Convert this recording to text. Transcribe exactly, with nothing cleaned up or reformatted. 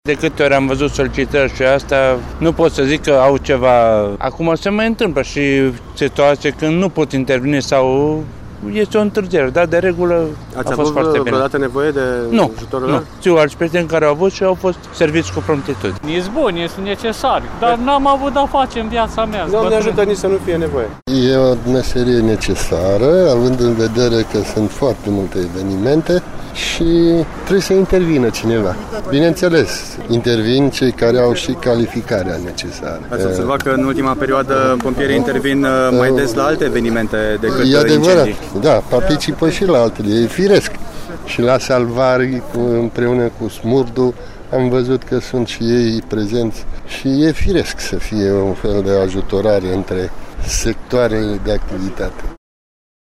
De câte ori am văzut solicitări și asta, nu pot să zic că au ceva. Acum se mai întâmplă și situații când nu pot interveni sau este o întârziere, dar de regulă Ați a fost foarte bine. vreodată nevoie de nu, ajutorul nu. lor? Știu alți prieteni care au avut și au fost serviți cu promptitudine. E bun, este necesar, dar n-am avut de-a face în viața mea. Doamne ajută nici să nu fie nevoie. E o meserie necesară, având în vedere că sunt foarte multe evenimente și trebuie să intervină cineva. Bineînțeles, intervin cei care au și calificarea necesară. Ați observat că în ultima perioadă pompierii intervin mai des la alte evenimente decât e adevărat, incendii. da, participă și la altele, e firesc. Și la salvari, împreună cu Smurdu, am văzut că sunt și ei prezenți și e firesc să fie un fel de ajutorare între sectoare de activitate.